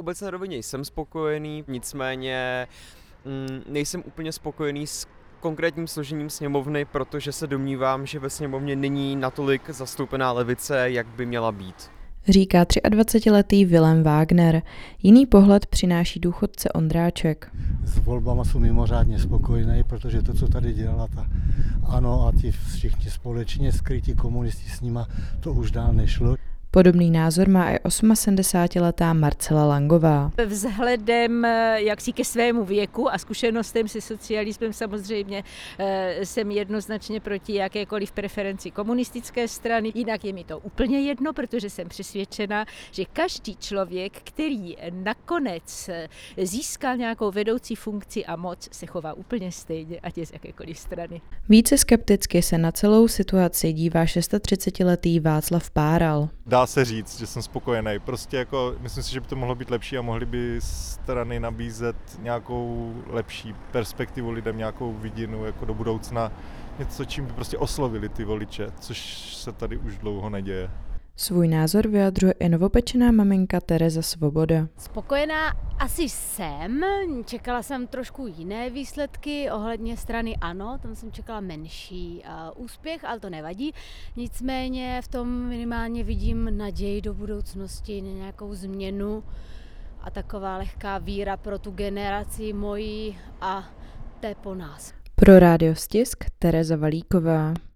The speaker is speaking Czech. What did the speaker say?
obecné rovině jsem spokojený, nicméně nejsem úplně spokojený s konkrétním složením sněmovny, protože se domnívám, že ve sněmovně není natolik zastoupená levice, jak by měla být. Říká 23letý Vilém Wagner. Jiný pohled přináší důchodce Ondráček. S volbama jsou mimořádně spokojený, protože to, co tady dělala ta ANO a ti všichni společně skrytí komunisti s nima, to už dál nešlo. Podobný názor má i 78letá Marcela Langová. Vzhledem jaksi ke svému věku a zkušenostem se socialismem samozřejmě jsem jednoznačně proti jakékoliv preferenci komunistické strany. Jinak je mi to úplně jedno, protože jsem přesvědčena, že každý člověk, který nakonec získal nějakou vedoucí funkci a moc, se chová úplně stejně, ať je z jakékoliv strany. Více skepticky se na celou situaci dívá 36letý Václav Páral. Dá se říct, že jsem spokojený. Prostě jako, myslím si, že by to mohlo být lepší a mohly by strany nabízet nějakou lepší perspektivu lidem, nějakou vidinu jako do budoucna. Něco, čím by prostě oslovili ty voliče, což se tady už dlouho neděje. Svůj názor vyjadřuje i novopečená maminka Tereza Svoboda. Spokojená asi jsem, čekala jsem trošku jiné výsledky ohledně strany ANO, tam jsem čekala menší úspěch, ale to nevadí. Nicméně v tom minimálně vidím naději do budoucnosti, na nějakou změnu a taková lehká víra pro tu generaci moji a té po nás. Pro Rádio Stisk Tereza Valíková.